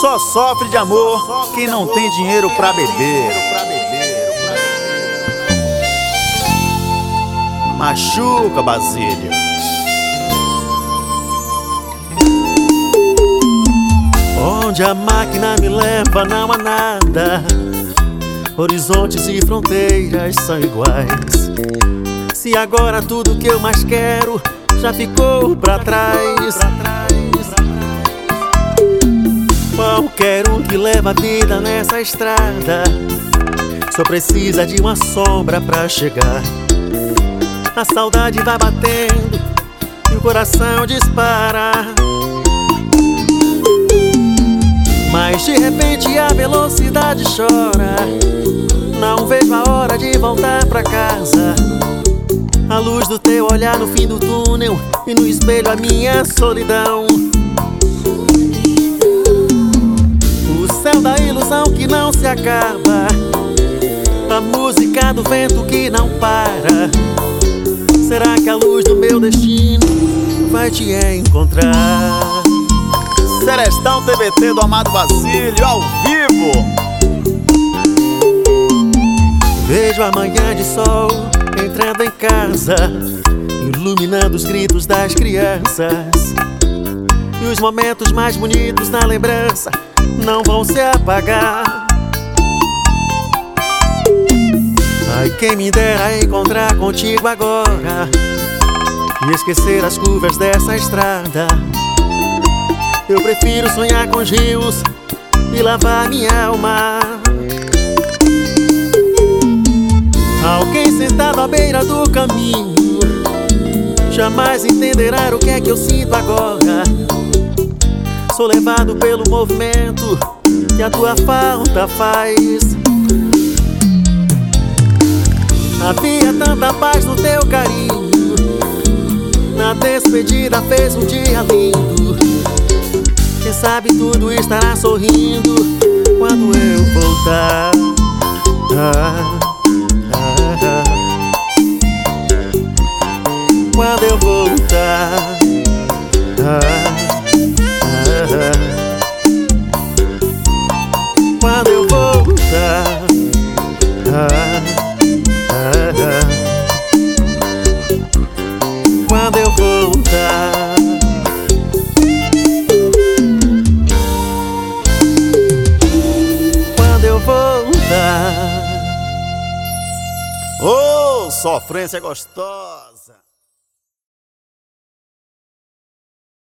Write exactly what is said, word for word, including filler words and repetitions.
Só sofre de amor quem não tem dinheiro pra beber. Machuca, Basílio. Onde a máquina me leva não há nada. Horizontes e fronteiras são iguais. Se agora tudo que eu mais quero já ficou pra trás, qualquer um que leva a vida nessa estrada só precisa de uma sombra pra chegar. A saudade vai batendo e o coração dispara, mas de repente a velocidade chora. Não vejo a hora de voltar pra casa. A luz do teu olhar no fim do túnel e no espelho a minha solidão. O céu da ilusão que não se acaba, a música do vento que não para. Será que a luz do meu destino vai te encontrar? Serestão T V T do amado Basílio, ao vivo. Vejo a manhã de sol entrando em casa, iluminando os gritos das crianças. E os momentos mais bonitos na lembrança não vão se apagar. Ai, quem me dera encontrar contigo agora e esquecer as curvas dessa estrada. Eu prefiro sonhar com os rios e lavar minha alma. Alguém sentado à beira do caminho jamais entenderá o que é que eu sinto agora. Sou levado pelo movimento que a tua falta faz. Havia tanta paz no teu carinho, na despedida fez um dia lindo. Quem sabe tudo estará sorrindo quando eu voltar. Ah, ah, ah. Quando eu voltar. Ah, ah, ah. Quando eu voltar. Ah, ah, ah. Quando eu voltar. Quando eu voltar. Ô, sofrência gostosa.